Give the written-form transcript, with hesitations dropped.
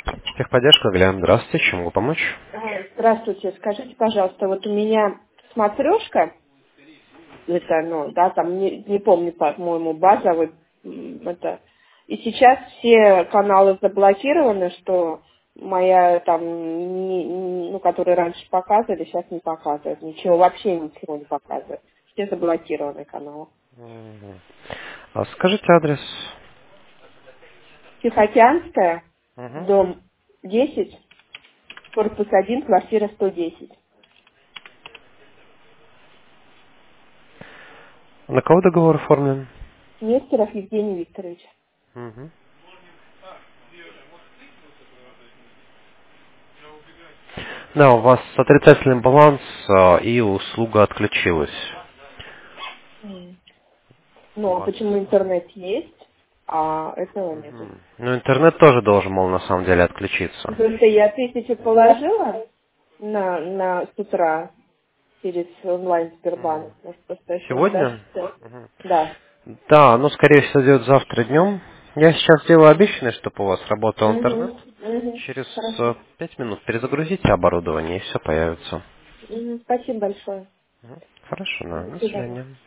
Техподдержка, Глян. Здравствуйте, чем могу помочь? Здравствуйте, скажите, пожалуйста, вот у меня смотрешка, это, ну, да, там, не помню, по-моему, базовый, это, и сейчас все каналы заблокированы, что моя, там, ну, которые раньше показывали, сейчас не показывают, ничего, вообще ничего не показывают. Все заблокированы каналы. Мгм. Скажите адрес. Тихоокеанская, Мгм. дом 10, корпус 1, квартира 110. На кого договор оформлен? Нестеров Евгений Викторович. Мгм. Да, у вас отрицательный баланс, и услуга отключилась. У Ну, а вас. почему интернет есть, а этого нету? Мгм. Ну, интернет тоже должен, мол, на самом деле отключиться. Потому что я 1000 положила с утра через онлайн Сбербанк. Может, просто еще Сегодня? удастся. Мгм. Да. Да, ну, скорее всего, идет завтра днем. Я сейчас делаю обещанное, чтобы у вас работал интернет. Угу. Угу. Через Хорошо. 5 минут перезагрузите оборудование, и все появится. Мгм. Спасибо большое. Хорошо, да. До До свидания. свидания.